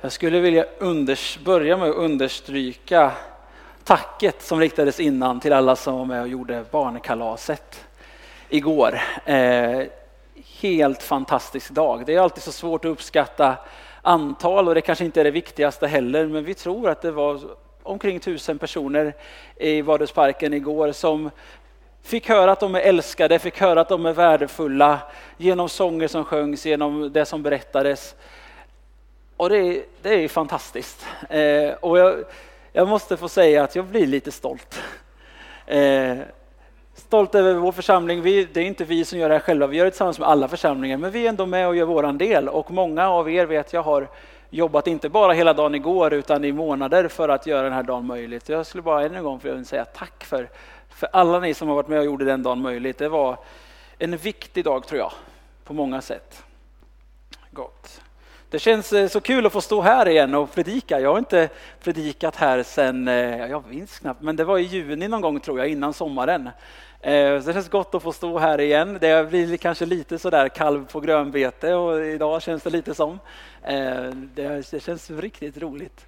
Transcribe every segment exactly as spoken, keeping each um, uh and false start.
Jag skulle vilja unders- börja med att understryka tacket som riktades innan till alla som var med och gjorde barnkalaset igår. Eh, helt fantastisk dag. Det är alltid så svårt att uppskatta antal och det kanske inte är det viktigaste heller, men vi tror att det var omkring tusen personer i Vadhusparken igår som fick höra att de är älskade, fick höra att de är värdefulla genom sånger som sjöngs, genom det som berättades. Och det är, det är fantastiskt. Eh, och jag, jag måste få säga att jag blir lite stolt. Eh, stolt över vår församling. Vi, det är inte vi som gör det här själva, vi gör det tillsammans med alla församlingar. Men vi är ändå med och gör våran del. Och många av er vet jag har jobbat inte bara hela dagen igår utan i månader för att göra den här dagen möjligt. Jag skulle bara än en gång för att säga tack för, för alla ni som har varit med och gjorde den dagen möjligt. Det var en viktig dag tror jag, på många sätt. Gott. Det känns så kul att få stå här igen och predika. Jag har inte predikat här sedan, jag minns knappt, men det var i juni någon gång tror jag, innan sommaren. Så det känns gott att få stå här igen. Det blir kanske lite sådär kalv på grönbete och idag känns det lite som. Det känns riktigt roligt.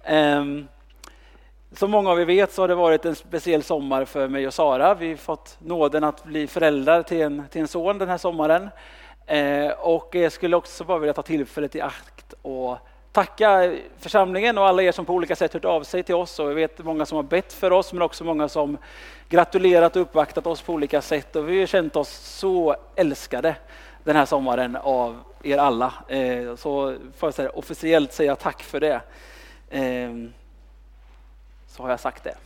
Som många av er vet så har det varit en speciell sommar för mig och Sara. Vi har fått nåden att bli föräldrar till en, till en son den här sommaren. Eh, och jag skulle också bara vilja ta tillfället i akt och tacka församlingen och alla er som på olika sätt hört av sig till oss. Och jag vet många som har bett för oss, men också många som gratulerat och uppvaktat oss på olika sätt. Och vi har känt oss så älskade den här sommaren av er alla. Eh, så får jag säga, officiellt säga tack för det. Eh, så har jag sagt det.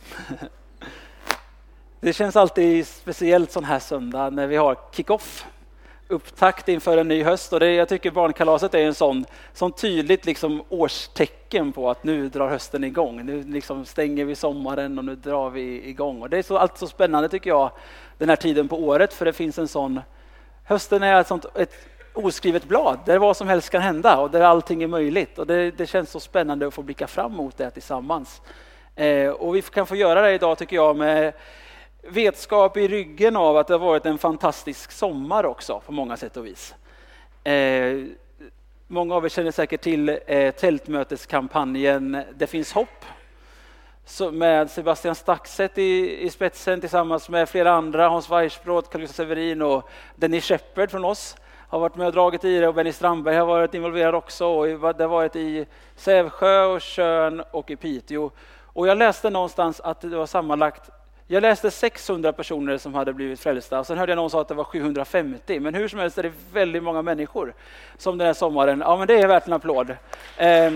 Det känns alltid speciellt sån här söndag när vi har kick-off. Upptakt inför en ny höst, och det, jag tycker barnkalaset är en sån, sån tydligt liksom årstecken på att nu drar hösten igång. Nu liksom stänger vi sommaren och nu drar vi igång. Och det är så, alltid så spännande tycker jag den här tiden på året, för det finns en sån, hösten är ett, sånt, ett oskrivet blad där vad som helst kan hända och där allting är möjligt. Och det, det känns så spännande att få blicka fram mot det tillsammans. Eh, och vi kan få göra det idag tycker jag med vetskap i ryggen av att det har varit en fantastisk sommar också på många sätt och vis. Eh, många av er känner säkert till eh, tältmöteskampanjen Det finns hopp. Så med Sebastian Staxet i, i spetsen tillsammans med flera andra, Hans Weissbrot, Carl-Gustaf Severin och Dennis Shepard från oss har varit med och dragit i det, och Benny Strandberg har varit involverad också. Och det har varit i Sävsjö och Tjörn och i Piteå. Och jag läste någonstans att det var sammanlagt Jag läste sexhundra personer som hade blivit frälsta. Och sen hörde jag någon säga att det var sjuhundrafemtio. Men hur som helst är det väldigt många människor som den här sommaren. Ja, men det är värt en applåd. Eh,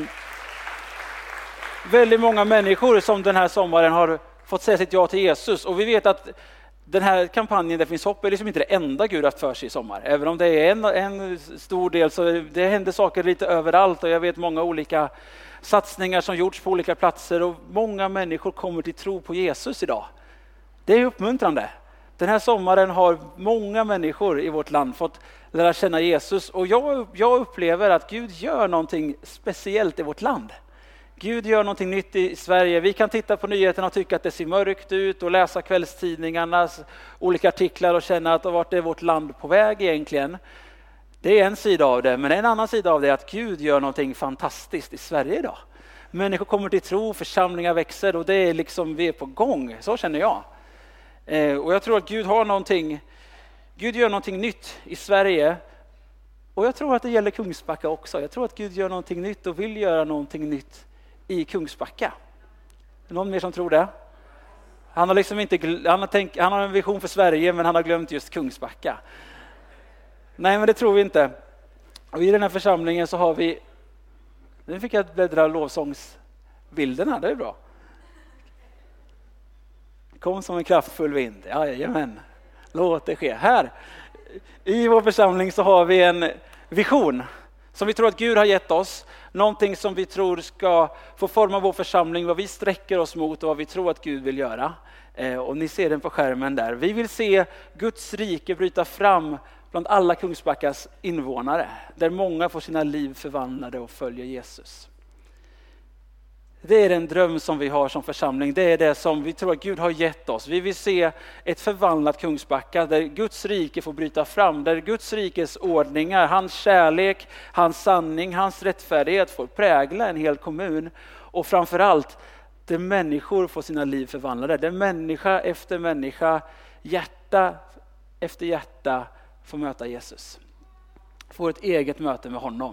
väldigt många människor som den här sommaren har fått säga sitt ja till Jesus. Och vi vet att den här kampanjen Det finns hopp är liksom inte det enda Gud haft för sig i sommar. Även om det är en, en stor del så det händer saker lite överallt. Och jag vet många olika satsningar som gjorts på olika platser. Och många människor kommer till tro på Jesus idag. Det är uppmuntrande. Den här sommaren har många människor i vårt land fått lära känna Jesus. Och jag, jag upplever att Gud gör någonting speciellt i vårt land. Gud gör någonting nytt i Sverige. Vi kan titta på nyheterna och tycka att det ser mörkt ut och läsa kvällstidningarnas olika artiklar och känna att vart är vårt land på väg egentligen. Det är en sida av det, men en annan sida av det är att Gud gör någonting fantastiskt i Sverige idag. Människor kommer till tro, församlingar växer och det är liksom vi är på gång. Så känner jag. Eh, och jag tror att Gud har någonting, Gud gör någonting nytt i Sverige. Och jag tror att det gäller Kungsbacka också. Jag tror att Gud gör någonting nytt och vill göra någonting nytt i Kungsbacka. Är det någon mer som tror det? Han har liksom inte, han har, tänkt, han har en vision för Sverige, men han har glömt just Kungsbacka. Nej, men det tror vi inte. Och i den här församlingen så har vi, nu fick jag bläddra lovsångsbilderna, det är bra. Kom som en kraftfull vind. Jajamän. Låt det ske. Här i vår församling så har vi en vision som vi tror att Gud har gett oss. Någonting som vi tror ska få forma vår församling, vad vi sträcker oss mot och vad vi tror att Gud vill göra. Eh, och ni ser den på skärmen där. Vi vill se Guds rike bryta fram bland alla Kungsbackas invånare. Där många får sina liv förvandlade och följer Jesus. Det är den dröm som vi har som församling. Det är det som vi tror att Gud har gett oss. Vi vill se ett förvandlat Kungsbacka där Guds rike får bryta fram. Där Guds rikes ordningar, hans kärlek, hans sanning, hans rättfärdighet får prägla en hel kommun. Och framförallt där människor får sina liv förvandlade. Där människa efter människa, hjärta efter hjärta får möta Jesus. Får ett eget möte med honom.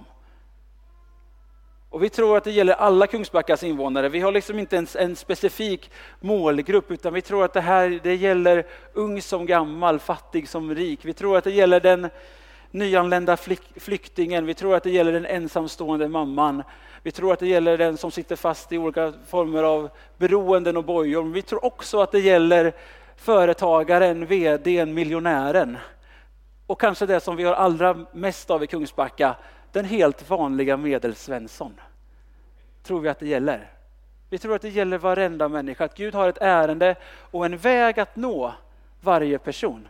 Och vi tror att det gäller alla Kungsbackas invånare. Vi har liksom inte ens en specifik målgrupp, utan vi tror att det här det gäller ung som gammal, fattig som rik. Vi tror att det gäller den nyanlända flyktingen. Vi tror att det gäller den ensamstående mamman. Vi tror att det gäller den som sitter fast i olika former av beroenden och bojor. Vi tror också att det gäller företagaren, vdn, miljonären. Och kanske det som vi har allra mest av i Kungsbacka, den helt vanliga medelsvensson. Tror vi att det gäller. Vi tror att det gäller varenda människa. Att Gud har ett ärende och en väg att nå varje person.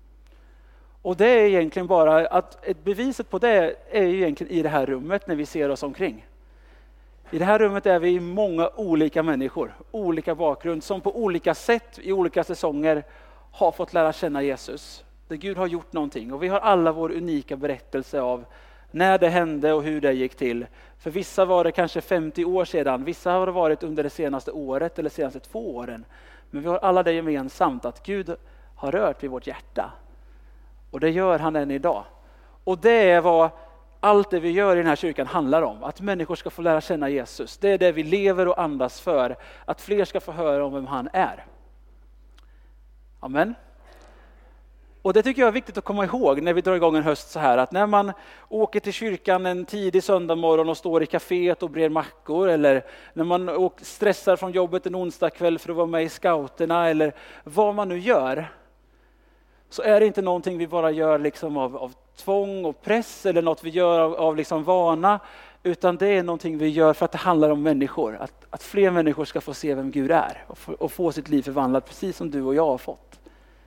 Och det är egentligen bara att ett beviset på det är ju egentligen i det här rummet när vi ser oss omkring. I det här rummet är vi många olika människor, olika bakgrund som på olika sätt i olika säsonger har fått lära känna Jesus. Där Gud har gjort någonting och vi har alla vår unika berättelse av när det hände och hur det gick till. För vissa var det kanske femtio år sedan, vissa har det varit under det senaste året eller senaste två åren. Men vi har alla det gemensamt att Gud har rört vid vårt hjärta. Och det gör han än idag. Och det är vad allt det vi gör i den här kyrkan handlar om. Att människor ska få lära känna Jesus. Det är det vi lever och andas för. Att fler ska få höra om vem han är. Amen. Och det tycker jag är viktigt att komma ihåg när vi drar igång en höst så här. Att när man åker till kyrkan en tidig söndag morgon och står i kaféet och brer mackor. Eller när man stressar från jobbet en onsdag kväll för att vara med i scouterna. Eller vad man nu gör. Så är det inte någonting vi bara gör liksom av, av tvång och press. Eller något vi gör av, av liksom vana. Utan det är någonting vi gör för att det handlar om människor. Att, att fler människor ska få se vem Gud är. Och få, och få sitt liv förvandlat precis som du och jag har fått.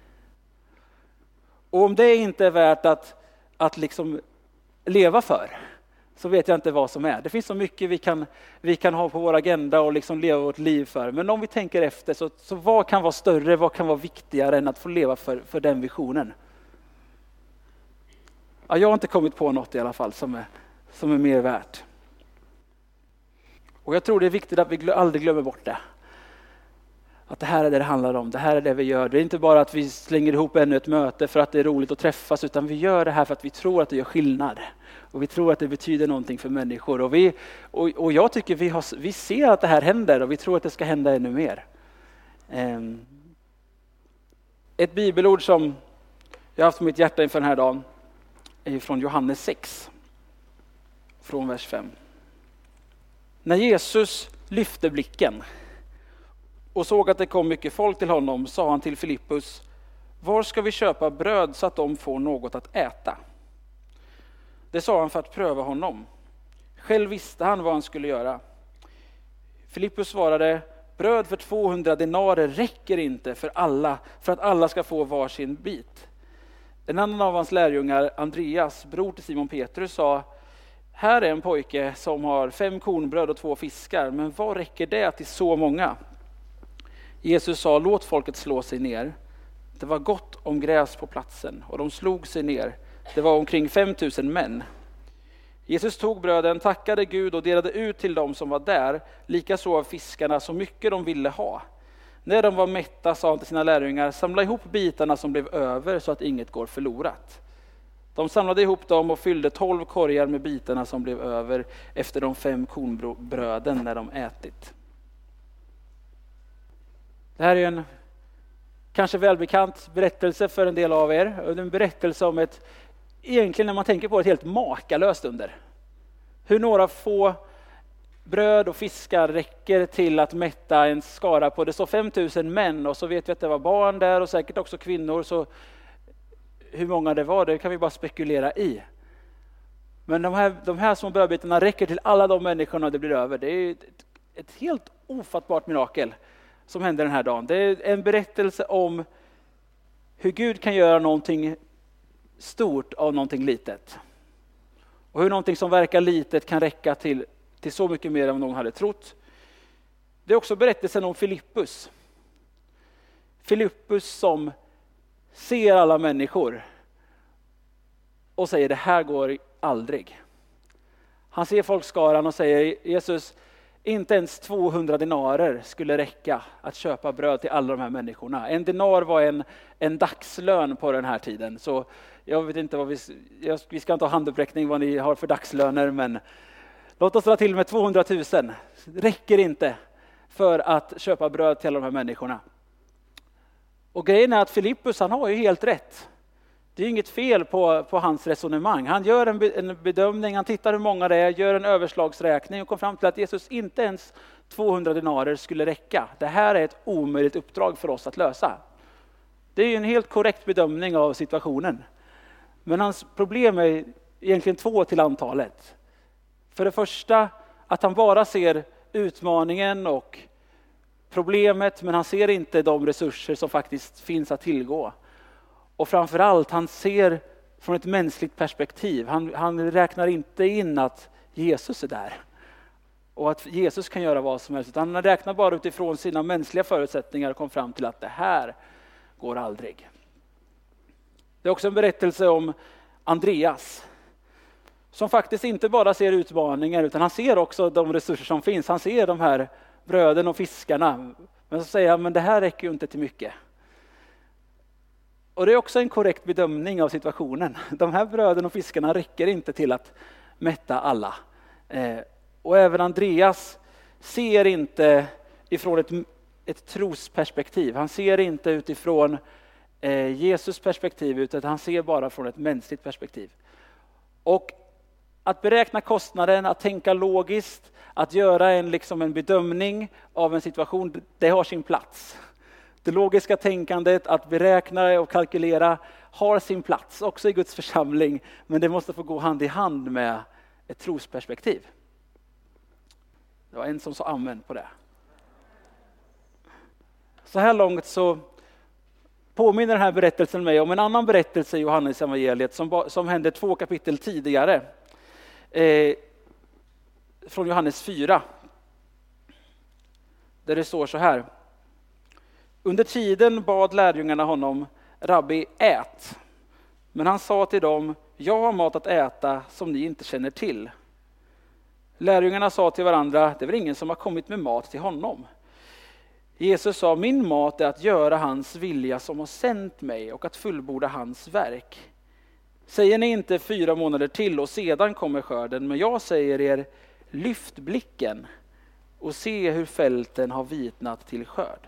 Och om det inte är värt att, att liksom leva för, så vet jag inte vad som är. Det finns så mycket vi kan, vi kan ha på vår agenda och liksom leva vårt liv för. Men om vi tänker efter, så, så vad kan vara större, vad kan vara viktigare än att få leva för, för den visionen? Ja, jag har inte kommit på något i alla fall som är, som är mer värt. Och jag tror det är viktigt att vi aldrig glömmer bort det. Att det här är det det handlar om, det här är det vi gör. Det är inte bara att vi slänger ihop ännu ett möte för att det är roligt att träffas, utan vi gör det här för att vi tror att det gör skillnad. Och vi tror att det betyder någonting för människor. Och, vi, och, och jag tycker vi, har, vi ser att det här händer och vi tror att det ska hända ännu mer. Um, ett bibelord som jag har haft på mitt hjärta inför den här dagen är från Johannes sex. Från vers fem. När Jesus lyfte blicken och såg att det kom mycket folk till honom, sa han till Filippus: var ska vi köpa bröd så att de får något att äta? Det sa han för att pröva honom. Själv visste han vad han skulle göra. Filippus svarade: bröd för tvåhundra denarer räcker inte för alla, för att alla ska få varsin bit. En annan av hans lärjungar, Andreas, bror till Simon Petrus, sa: här är en pojke som har fem kornbröd och två fiskar, men vad räcker det till så många? Jesus sa: låt folket slå sig ner. Det var gott om gräs på platsen och de slog sig ner. Det var omkring fem tusen män. Jesus tog bröden, tackade Gud och delade ut till dem som var där, likaså av fiskarna så mycket de ville ha. När de var mätta sa han till sina lärjungar: samla ihop bitarna som blev över så att inget går förlorat. De samlade ihop dem och fyllde tolv korgar med bitarna som blev över efter de fem kornbröden när de ätit. Det här är en kanske välbekant berättelse för en del av er. En berättelse om ett, egentligen när man tänker på ett helt makalöst under. Hur några få bröd och fiskar räcker till att mätta en skara på. Det står fem tusen män och så vet vi att det var barn där och säkert också kvinnor. Så hur många det var, det kan vi bara spekulera i. Men de här, de här små brödbitarna räcker till alla de människorna det blir över. Det är ett, ett helt ofattbart mirakel som händer den här dagen. Det är en berättelse om hur Gud kan göra någonting stort av någonting litet. Och hur någonting som verkar litet kan räcka till, till så mycket mer än någon hade trott. Det är också berättelsen om Filippus. Filippus som ser alla människor och säger det här går aldrig. Han ser folkskaran och säger Jesus, inte ens tvåhundra dinarer skulle räcka att köpa bröd till alla de här människorna. En dinar var en, en dagslön på den här tiden. Så jag vet inte vad vi, jag, vi ska inte ha handuppräckning vad ni har för dagslöner, men låt oss dra till med tvåhundratusen. Räcker inte för att köpa bröd till alla de här människorna. Och grejen är att Filippus, han har ju helt rätt. Det är inget fel på, på hans resonemang. Han gör en, be, en bedömning, han tittar hur många det är, gör en överslagsräkning och kom fram till att Jesus inte ens tvåhundra dinarer skulle räcka. Det här är ett omöjligt uppdrag för oss att lösa. Det är ju en helt korrekt bedömning av situationen. Men hans problem är egentligen två till antalet. För det första att han bara ser utmaningen och problemet, men han ser inte de resurser som faktiskt finns att tillgå. Och framförallt, han ser från ett mänskligt perspektiv. Han, han räknar inte in att Jesus är där. Och att Jesus kan göra vad som helst. Utan han räknar bara utifrån sina mänskliga förutsättningar och kom fram till att det här går aldrig. Det är också en berättelse om Andreas. Som faktiskt inte bara ser utmaningar, utan han ser också de resurser som finns. Han ser de här bröden och fiskarna. Men så säger han, men det här räcker ju inte till mycket. Och det är också en korrekt bedömning av situationen. De här bröden och fiskarna räcker inte till att mätta alla. Eh, och även Andreas ser inte ifrån ett, ett trosperspektiv. Han ser inte utifrån eh, Jesus perspektiv, utan han ser bara från ett mänskligt perspektiv. Och att beräkna kostnaden, att tänka logiskt, att göra en, liksom en bedömning av en situation, det har sin plats. Det logiska tänkandet, att beräkna och kalkylera, har sin plats också i Guds församling, men det måste få gå hand i hand med ett trosperspektiv. Det var en som sa amen på det. Så här långt så påminner den här berättelsen mig om en annan berättelse i Johannes evangeliet som, som hände två kapitel tidigare. Eh, från Johannes fyra. Där det står så här. Under tiden bad lärjungarna honom, Rabbi, ät. Men han sa till dem, jag har mat att äta som ni inte känner till. Lärjungarna sa till varandra, det är väl ingen som har kommit med mat till honom. Jesus sa, min mat är att göra hans vilja som har sänt mig och att fullborda hans verk. Säger ni inte fyra månader till och sedan kommer skörden, men jag säger er, lyft blicken och se hur fälten har vitnat till skörd.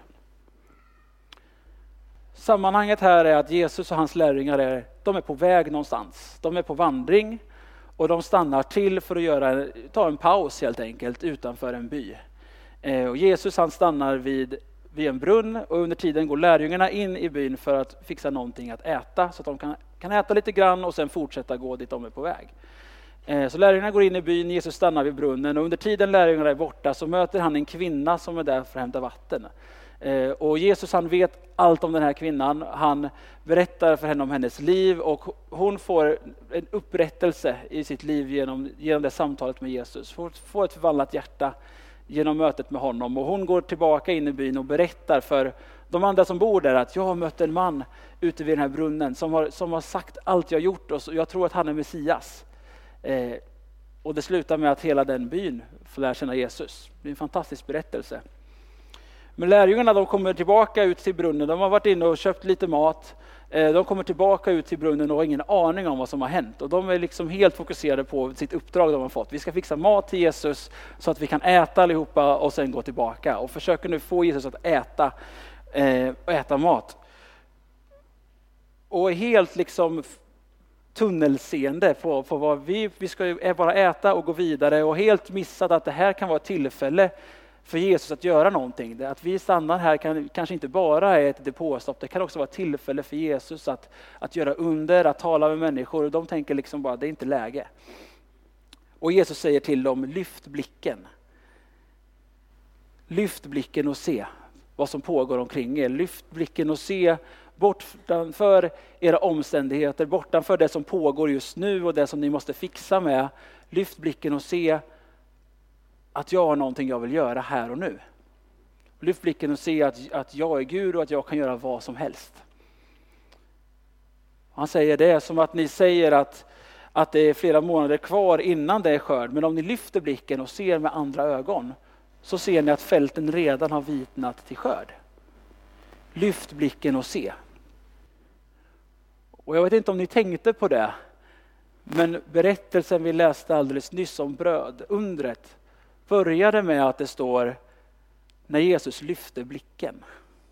Sammanhanget här är att Jesus och hans lärjungar är, de är på väg någonstans. De är på vandring och de stannar till för att göra, ta en paus helt enkelt utanför en by. Eh, och Jesus han stannar vid, vid en brunn och under tiden går lärjungarna in i byn för att fixa någonting att äta. Så att de kan, kan äta lite grann och sen fortsätta gå dit de är på väg. Eh, så lärjungarna går in i byn, Jesus stannar vid brunnen och under tiden lärjungarna är borta så möter han en kvinna som är där för att hämta vatten. Eh, och Jesus han vet allt om den här kvinnan, han berättar för henne om hennes liv och hon får en upprättelse i sitt liv genom, genom det samtalet med Jesus. Får, får ett förvandlat hjärta genom mötet med honom och hon går tillbaka in i byn och berättar för de andra som bor där att jag har mött en man ute vid den här brunnen som har, som har sagt allt jag gjort och så, jag tror att han är Messias. Eh, och det slutar med att hela den byn får lära känna Jesus. Det är en fantastisk berättelse. Men lärjungarna de kommer tillbaka ut till brunnen. De har varit inne och köpt lite mat. De kommer tillbaka ut till brunnen och har ingen aning om vad som har hänt. Och de är liksom helt fokuserade på sitt uppdrag de har fått. Vi ska fixa mat till Jesus så att vi kan äta allihopa och sen gå tillbaka. Och försöker nu få Jesus att äta, äh, äta mat. Och är helt liksom tunnelseende på, på vad vi, vi ska bara äta och gå vidare. Och helt missat att det här kan vara ett tillfälle för Jesus att göra någonting. Det att vi stannar här kan kanske inte bara är ett depåstopp. Det kan också vara ett tillfälle för Jesus att, att göra under, att tala med människor. Och de tänker liksom bara, det är inte läge. Och Jesus säger till dem, lyft blicken. Lyft blicken och se vad som pågår omkring er. Lyft blicken och se bortanför era omständigheter, bortanför det som pågår just nu och det som ni måste fixa med. Lyft blicken och se att jag har någonting jag vill göra här och nu. Lyft blicken och se att, att jag är Gud och att jag kan göra vad som helst. Han säger det är som att ni säger att, att det är flera månader kvar innan det är skörd. Men om ni lyfter blicken och ser med andra ögon så ser ni att fälten redan har vitnat till skörd. Lyft blicken och se. Och jag vet inte om ni tänkte på det. Men berättelsen vi läste alldeles nyss om bröd, undret, började med att det står när Jesus lyfte blicken.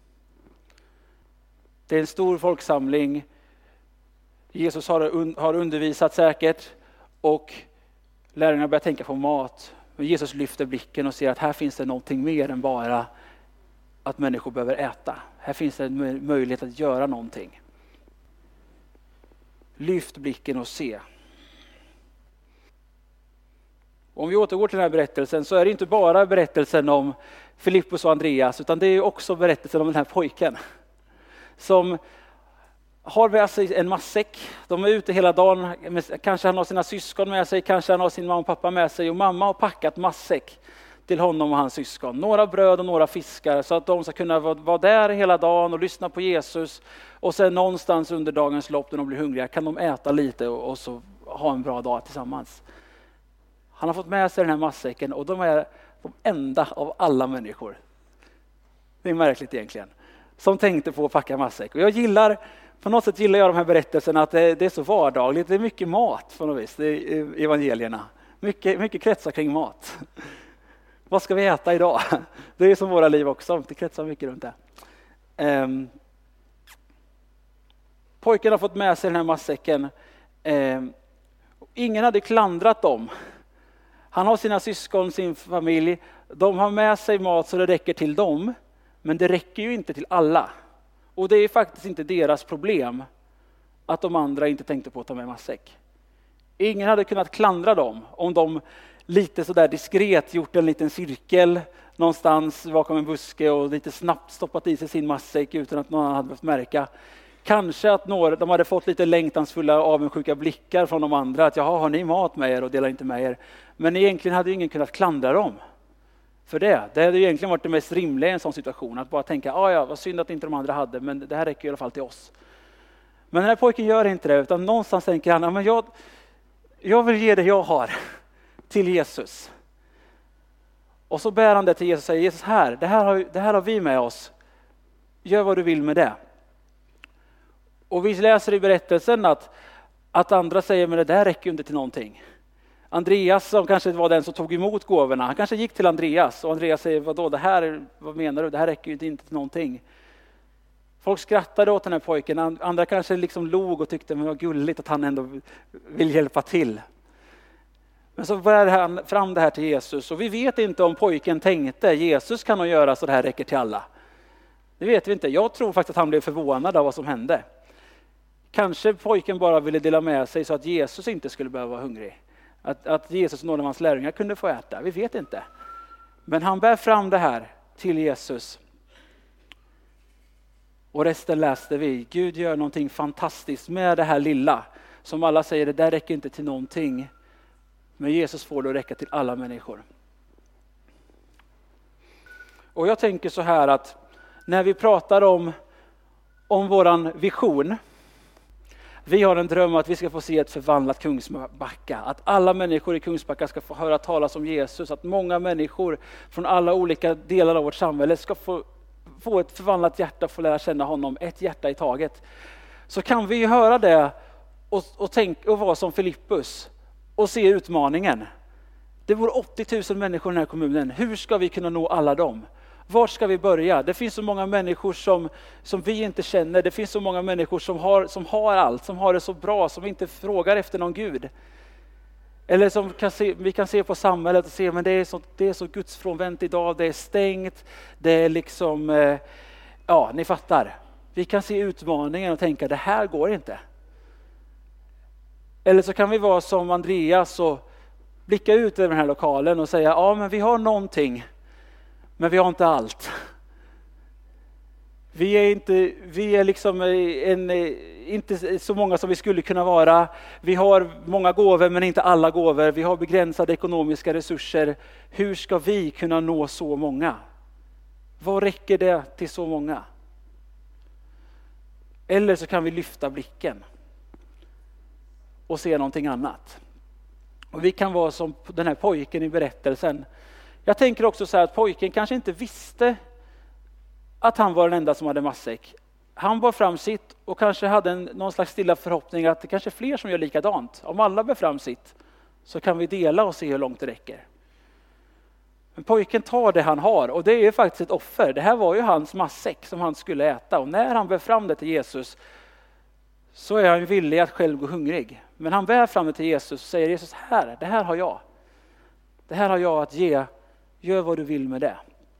Det är en stor folksamling. Jesus har, har undervisat säkert och lärarna börjar tänka på mat. Men Jesus lyfter blicken och ser att här finns det någonting mer än bara att människor behöver äta. Här finns det en möjlighet att göra någonting. Lyft blicken och se. Om vi återgår till den här berättelsen så är det inte bara berättelsen om Filippus och Andreas utan det är också berättelsen om den här pojken som har med sig en matsäck. De är ute hela dagen, kanske han har sina syskon med sig, kanske han har sin mamma och pappa med sig och mamma har packat matsäck till honom och hans syskon. Några bröd och några fiskar så att de ska kunna vara där hela dagen och lyssna på Jesus och sen någonstans under dagens lopp när de blir hungriga kan de äta lite och, och så ha en bra dag tillsammans. Han har fått med sig den här matsäcken och de är de enda av alla människor. Det är märkligt egentligen. Som tänkte på att packa matsäck. Och jag gillar, på något sätt gillar jag de här berättelserna att det, det är så vardagligt. Det är mycket mat på något vis, det är evangelierna. Mycket, mycket kretsar kring mat. Vad ska vi äta idag? Det är som våra liv också, det kretsar mycket runt det. Um, pojken har fått med sig den här matsäcken. Um, ingen hade klandrat dem. Han har sina syskon, sin familj. De har med sig mat så det räcker till dem. Men det räcker ju inte till alla. Och det är faktiskt inte deras problem att de andra inte tänkte på att ta med matsäck. Ingen hade kunnat klandra dem om de lite sådär diskret gjort en liten cirkel någonstans bakom en buske och lite snabbt stoppat i sig sin matsäck utan att någon hade behövt märka. Kanske att några, de hade fått lite längtansfulla avundsjuka blickar från de andra. Att jaha, har ni mat med er och delar inte med er. Men egentligen hade ju ingen kunnat klandra dem. För det. Det hade ju egentligen varit det mest rimliga i en sån situation. Att bara tänka, ah, ja vad synd att inte de andra hade. Men det här räcker i alla fall till oss. Men den här pojken gör inte det. Utan någonstans tänker han, men jag, jag vill ge det jag har till Jesus. Och så bär han det till Jesus och säger, Jesus här, det här har, det här har vi med oss. Gör vad du vill med det. Och vi läser i berättelsen att, att andra säger, men det där räcker ju inte till någonting. Andreas som kanske var den som tog emot gåvorna, han kanske gick till Andreas och Andreas säger, vadå, det här, vad menar du? Det här räcker ju inte till någonting. Folk skrattade åt den här pojken, andra kanske liksom log och tyckte, men vad gulligt att han ändå vill hjälpa till. Men så bär han fram det här till Jesus och vi vet inte om pojken tänkte, Jesus kan nog göra så det här räcker till alla. Det vet vi inte, jag tror faktiskt att han blev förvånad av vad som hände. Kanske pojken bara ville dela med sig så att Jesus inte skulle behöva vara hungrig. Att, att Jesus och några av hans lärjungar kunde få äta. Vi vet inte. Men han bär fram det här till Jesus. Och resten läste vi. Gud gör någonting fantastiskt med det här lilla. Som alla säger, det där räcker inte till någonting. Men Jesus får det att räcka till alla människor. Och jag tänker så här att när vi pratar om, om våran vision. Vi har en dröm att vi ska få se ett förvandlat Kungsbacka. Att alla människor i Kungsbacka ska få höra talas om Jesus. Att många människor från alla olika delar av vårt samhälle ska få, få ett förvandlat hjärta, få lära känna honom, ett hjärta i taget. Så kan vi höra det och, och, tänk, och vara som Filippus och se utmaningen. Det bor åttio tusen människor i den här kommunen. Hur ska vi kunna nå alla dem? Var ska vi börja? Det finns så många människor som, som vi inte känner. Det finns så många människor som har, som har allt, som har det så bra, som inte frågar efter någon Gud. Eller som kan se, vi kan se på samhället och se, men det är så, det är så gudsfrånvänt idag, det är stängt, det är liksom, eh, ja ni fattar. Vi kan se utmaningen och tänka, det här går inte. Eller så kan vi vara som Andreas och blicka ut över den här lokalen och säga, ja men vi har någonting. Men vi har inte allt. Vi är inte, vi är liksom en, inte så många som vi skulle kunna vara. Vi har många gåvor men inte alla gåvor. Vi har begränsade ekonomiska resurser. Hur ska vi kunna nå så många? Vad räcker det till så många? Eller så kan vi lyfta blicken och se någonting annat. Och vi kan vara som den här pojken i berättelsen. Jag tänker också så här att pojken kanske inte visste att han var den enda som hade matsäck. Han bar fram sitt och kanske hade en, någon slags stilla förhoppning att det kanske är fler som gör likadant. Om alla bär fram sitt så kan vi dela och se hur långt det räcker. Men pojken tar det han har och det är ju faktiskt ett offer. Det här var ju hans matsäck som han skulle äta. Och när han bär fram det till Jesus så är han villig att själv gå hungrig. Men han bär fram det till Jesus och säger Jesus, här, det här har jag. Det här har jag att ge. Gör vad du vill med det.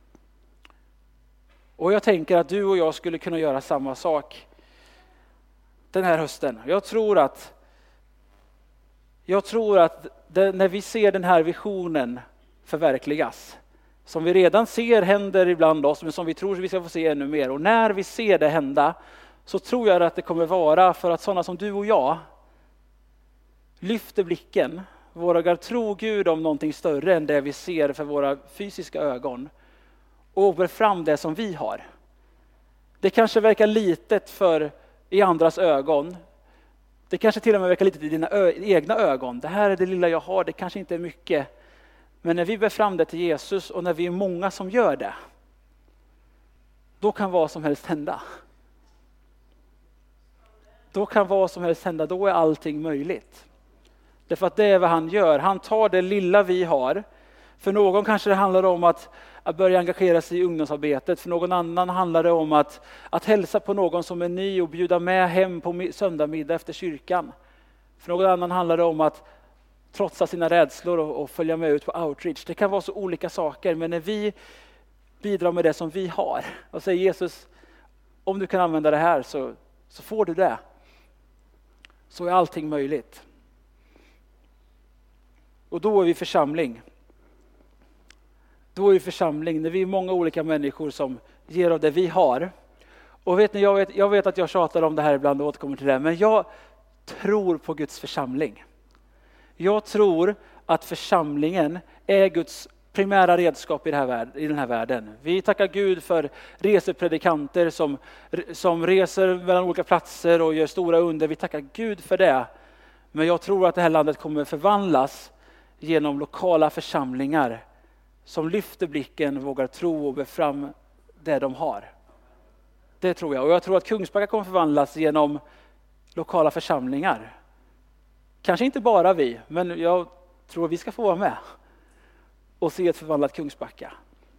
Och jag tänker att du och jag skulle kunna göra samma sak den här hösten. Jag tror att, jag tror att det, när vi ser den här visionen förverkligas, som vi redan ser händer ibland oss, men som vi tror vi ska få se ännu mer. Och när vi ser det hända så tror jag att det kommer vara för att sådana som du och jag lyfter blicken, vågar tro Gud om någonting större än det vi ser för våra fysiska ögon och bär fram det som vi har. Det kanske verkar litet för i andras ögon. Det kanske till och med verkar litet i dina ö- egna ögon. Det här är det lilla jag har, det kanske inte är mycket. Men när vi bär fram det till Jesus och när vi är många som gör det, då kan vad som helst hända. Då kan vad som helst hända, då är allting möjligt. Därför att det är vad han gör. Han tar det lilla vi har. För någon kanske det handlar om att, att börja engagera sig i ungdomsarbetet. För någon annan handlar det om att, att hälsa på någon som är ny och bjuda med hem på söndagmiddag efter kyrkan. För någon annan handlar det om att trotsa sina rädslor och, och följa med ut på outreach. Det kan vara så olika saker, men när vi bidrar med det som vi har och säger Jesus, om du kan använda det här så, så får du det. Så är allting möjligt. Och då är vi församling. Då är vi församling när vi är många olika människor som ger av det vi har. Och vet ni, jag vet, jag vet att jag tjatar om det här ibland och återkommer till det, men jag tror på Guds församling. Jag tror att församlingen är Guds primära redskap i, det här, i den här världen. Vi tackar Gud för resepredikanter som, som reser mellan olika platser och gör stora under. Vi tackar Gud för det. Men jag tror att det här landet kommer förvandlas genom lokala församlingar som lyfter blicken, vågar tro och bär fram det de har. Det tror jag. Och jag tror att Kungsbacka kommer förvandlas genom lokala församlingar. Kanske inte bara vi, men jag tror att vi ska få vara med och se ett förvandlat Kungsbacka.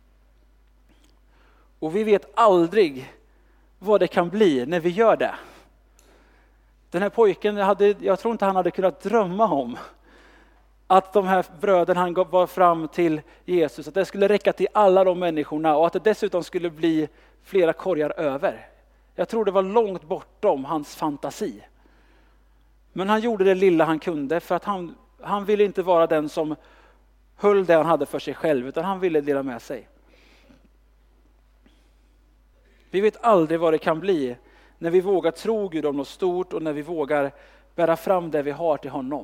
Och vi vet aldrig vad det kan bli när vi gör det. Den här pojken, hade, jag tror inte han hade kunnat drömma om att de här bröden han var fram till Jesus, att det skulle räcka till alla de människorna och att det dessutom skulle bli flera korgar över. Jag tror det var långt bortom hans fantasi. Men han gjorde det lilla han kunde för att han, han ville inte vara den som höll det han hade för sig själv, utan han ville dela med sig. Vi vet aldrig vad det kan bli när vi vågar tro Gud om något stort och när vi vågar bära fram det vi har till honom.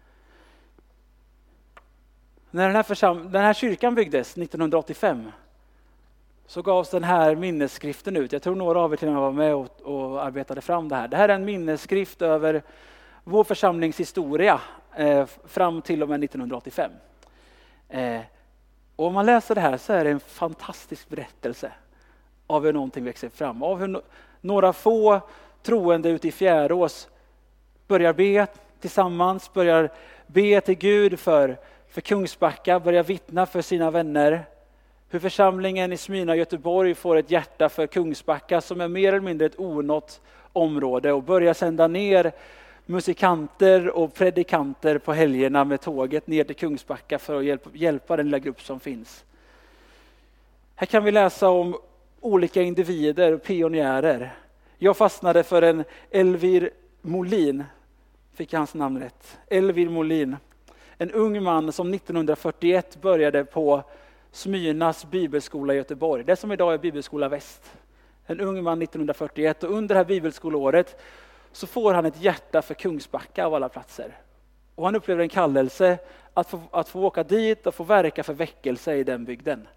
När den här, försam- den här kyrkan byggdes nittonhundraåttiofem så gavs den här minnesskriften ut. Jag tror några av er till och med var med och, och arbetade fram det här. Det här är en minnesskrift över vår församlingshistoria eh, fram till och med nittonhundraåttiofem. Eh, och om man läser det här så är det en fantastisk berättelse av hur någonting växer fram. Av hur no- några få troende ute i Fjärås börjar be tillsammans, börjar be till Gud för, för Kungsbacka, börjar vittna för sina vänner. Hur församlingen i Smyrna, Göteborg får ett hjärta för Kungsbacka som är mer eller mindre ett onått område och börjar sända ner musikanter och predikanter på helgerna med tåget ner till Kungsbacka för att hjälpa, hjälpa den lilla grupp som finns. Här kan vi läsa om olika individer och pionjärer. Jag fastnade för en Elvir Molin, fick jag hans namn rätt. Elvir Molin, en ung man som nittonhundrafyrtioett började på Smyrnas bibelskola i Göteborg. Det som idag är Bibelskola Väst. En ung man nittonhundrafyrtioett och under det här bibelskoleåret så får han ett hjärta för Kungsbacka av alla platser. Och han upplever en kallelse att få, att få åka dit och få verka för väckelse i den bygden.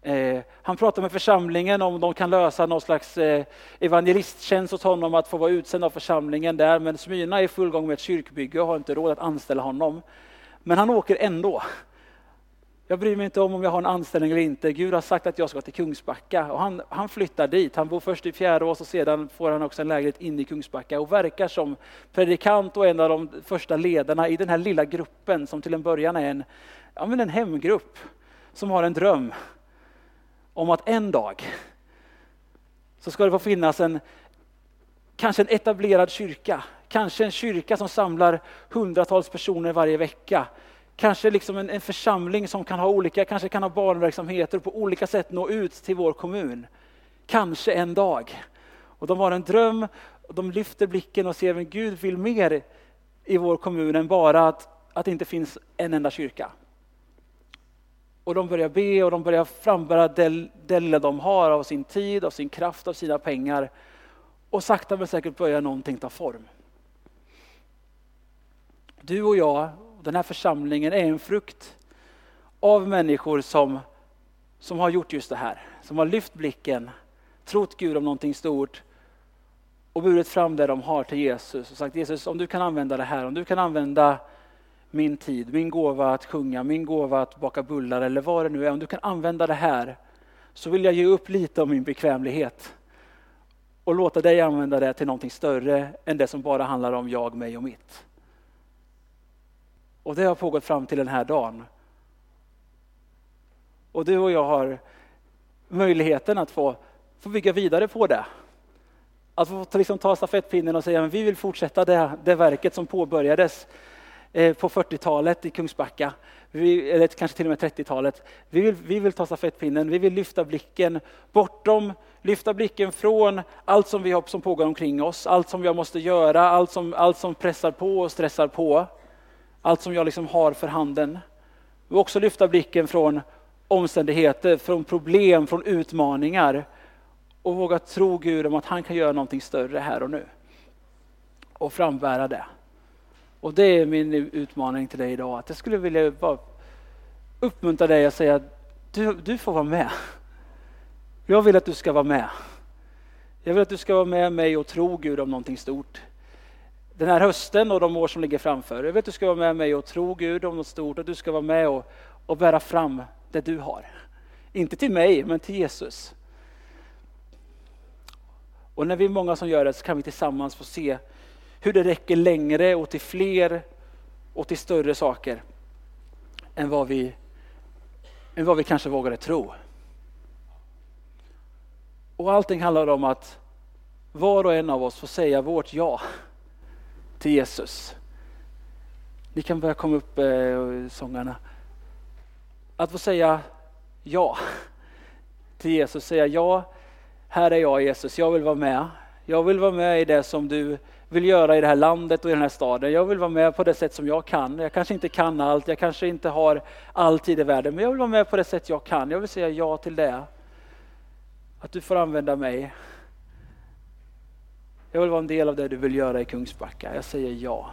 Eh, han pratar med församlingen om de kan lösa någon slags eh, evangelisttjänst hos honom, att få vara utsänd av församlingen där. Men Smyrna är i full gång med ett kyrkbygge och har inte råd att anställa honom. Men han åker ändå. Jag bryr mig inte om om jag har en anställning eller inte. Gud har sagt att jag ska till Kungsbacka och han, han flyttar dit. Han bor först i Fjärås och sedan får han också en lägenhet in i Kungsbacka och verkar som predikant och en av de första ledarna i den här lilla gruppen som till en början är en, ja, men en hemgrupp som har en dröm om att en dag så ska det få finnas en, kanske en etablerad kyrka. Kanske en kyrka som samlar hundratals personer varje vecka. Kanske liksom en, en församling som kan ha olika, kanske kan ha barnverksamheter och på olika sätt nå ut till vår kommun. Kanske en dag. Och de har en dröm och de lyfter blicken och ser att Gud vill mer i vår kommun än bara att, att det inte finns en enda kyrka. Och de börjar be och de börjar frambära del, delar de har av sin tid, av sin kraft, av sina pengar. Och sakta men säkert börjar någonting ta form. Du och jag, den här församlingen, är en frukt av människor som, som har gjort just det här. Som har lyft blicken, trott Gud om någonting stort och burit fram det de har till Jesus. Och sagt, Jesus, om du kan använda det här, om du kan använda min tid, min gåva att sjunga, min gåva att baka bullar eller vad det nu är. Om du kan använda det här så vill jag ge upp lite av min bekvämlighet och låta dig använda det till någonting större än det som bara handlar om jag, mig och mitt. Och det har pågått fram till den här dagen. Och du och jag har möjligheten att få, få bygga vidare på det. Att få liksom ta stafettpinnen och säga att vi vill fortsätta det, det verket som påbörjades eh, på fyrtiotalet i Kungsbacka. Vi, eller kanske till och med trettiotalet. Vi vill, vi vill ta stafettpinnen, vi vill lyfta blicken bortom, lyfta blicken från allt som vi har som pågår omkring oss. Allt som jag måste göra, allt som, allt som pressar på och stressar på. Allt som jag liksom har för handen. Vi också lyfta blicken från omständigheter, från problem, från utmaningar. Och våga tro Gud om att han kan göra någonting större här och nu. Och frambära det. Och det är min utmaning till dig idag. Att jag skulle vilja bara uppmuntra dig och säga att du, du får vara med. Jag vill att du ska vara med. Jag vill att du ska vara med mig och tro Gud om någonting stort. Den här hösten och de år som ligger framför. Jag vet att du ska vara med mig och tro Gud om något stort. Och du ska vara med och, och bära fram det du har. Inte till mig, men till Jesus. Och när vi är många som gör det så kan vi tillsammans få se hur det räcker längre och till fler och till större saker än vad vi, än vad vi kanske vågade tro. Och allting handlar om att var och en av oss får säga vårt ja till Jesus. Ni kan börja komma upp eh, sångarna. Att få säga ja till Jesus. Säga ja, här är jag Jesus. Jag vill vara med. Jag vill vara med i det som du vill göra i det här landet och i den här staden. Jag vill vara med på det sätt som jag kan. Jag kanske inte kan allt. Jag kanske inte har all tid i världen. Men jag vill vara med på det sätt jag kan. Jag vill säga ja till det. Att du får använda mig. Jag vill vara en del av det du vill göra i Kungsbacka. Jag säger ja.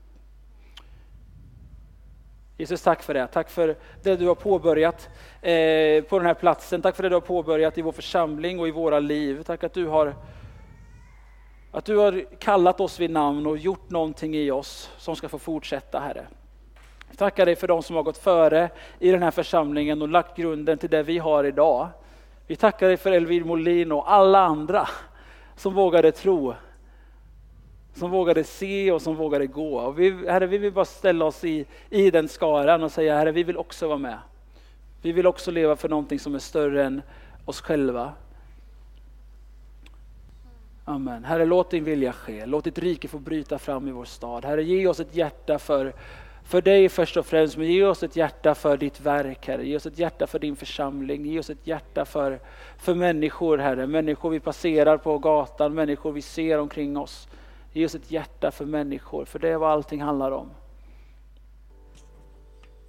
Jesus, tack för det. Tack för det du har påbörjat eh, på den här platsen. Tack för det du har påbörjat i vår församling och i våra liv. Tack att du har att du har kallat oss vid namn och gjort någonting i oss som ska få fortsätta, Herre. Jag tackar dig för de som har gått före i den här församlingen och lagt grunden till det vi har idag. Vi tackar dig för Elvir Molin och alla andra som vågade tro, som vågade se och som vågade gå. Och vi, Herre, vi vill bara ställa oss i, i den skaran och säga, Herre, vi vill också vara med. Vi vill också leva för någonting som är större än oss själva. Amen. Herre, låt din vilja ske. Låt ditt rike få bryta fram i vår stad. Herre, ge oss ett hjärta för, för dig först och främst. Men ge oss ett hjärta för ditt verk, Herre. Ge oss ett hjärta för din församling. Ge oss ett hjärta för, för människor, Herre. Människor vi passerar på gatan. Människor vi ser omkring oss. Ge oss ett hjärta för människor. För det är vad allting handlar om.